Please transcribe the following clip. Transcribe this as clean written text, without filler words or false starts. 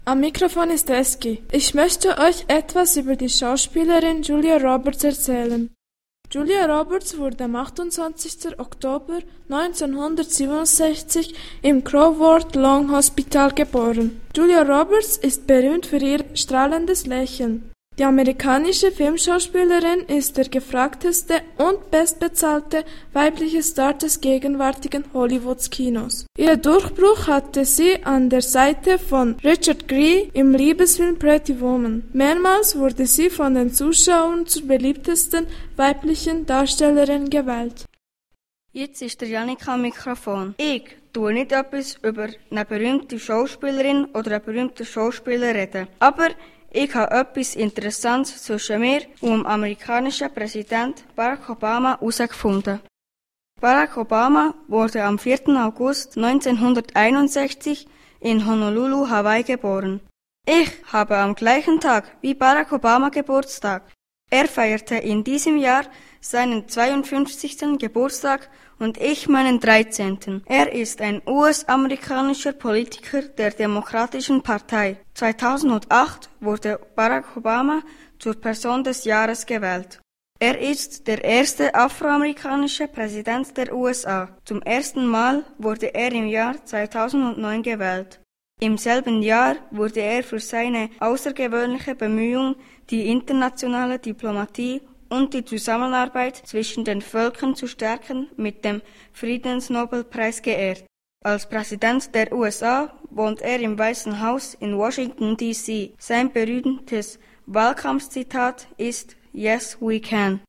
Am Mikrofon ist Eski. Ich möchte euch etwas über die Schauspielerin Julia Roberts erzählen. Julia Roberts wurde am 28. Oktober 1967 im Crowworth Lawn Hospital geboren. Julia Roberts ist berühmt für ihr strahlendes Lächeln. Die amerikanische Filmschauspielerin ist der gefragteste und bestbezahlte weibliche Star des gegenwärtigen Hollywoods-Kinos. Ihr Durchbruch hatte sie an der Seite von Richard Gere im Liebesfilm Pretty Woman. Mehrmals wurde sie von den Zuschauern zur beliebtesten weiblichen Darstellerin gewählt. Jetzt ist der Janik am Mikrofon. Ich tue nicht etwas über eine berühmte Schauspielerin oder einen berühmten Schauspieler reden, aber ich habe etwas Interessantes zwischen mir und dem amerikanischen Präsident Barack Obama herausgefunden. Barack Obama wurde am 4. August 1961 in Honolulu, Hawaii geboren. Ich habe am gleichen Tag wie Barack Obama Geburtstag. Er feierte in diesem Jahr seinen 52. Geburtstag und ich meinen 13. Er ist ein US-amerikanischer Politiker der Demokratischen Partei. 2008 wurde Barack Obama zur Person des Jahres gewählt. Er ist der erste afroamerikanische Präsident der USA. Zum ersten Mal wurde er im Jahr 2009 gewählt. Im selben Jahr wurde er für seine außergewöhnliche Bemühung, die internationale Diplomatie und die Zusammenarbeit zwischen den Völkern zu stärken, mit dem Friedensnobelpreis geehrt. Als Präsident der USA wohnt er im Weißen Haus in Washington, D.C. Sein berühmtes Wahlkampfzitat ist "Yes, we can".